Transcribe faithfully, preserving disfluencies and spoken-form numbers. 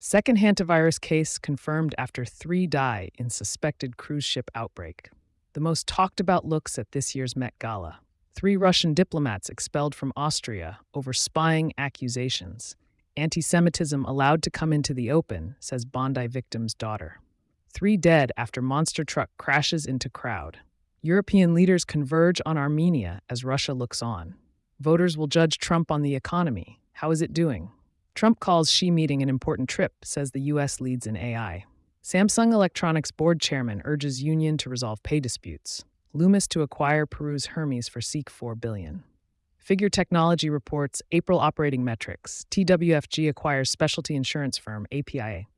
Second hantavirus case confirmed after three die in suspected cruise ship outbreak. The most talked about looks at this year's Met Gala. Three Russian diplomats expelled from Austria over spying accusations. Anti-Semitism allowed to come into the open, says Bondi victim's daughter. Three dead after monster truck crashes into crowd. European leaders converge on Armenia as Russia looks on. Voters will judge Trump on the economy. How is it doing? Trump calls Xi meeting an important trip, says the U S leads in A I. Samsung Electronics board chairman urges union to resolve pay disputes. Loomis to acquire Peru's Hermes for four billion dollars. Figure Technology reports April operating metrics. T W F G acquires specialty insurance firm A P I A.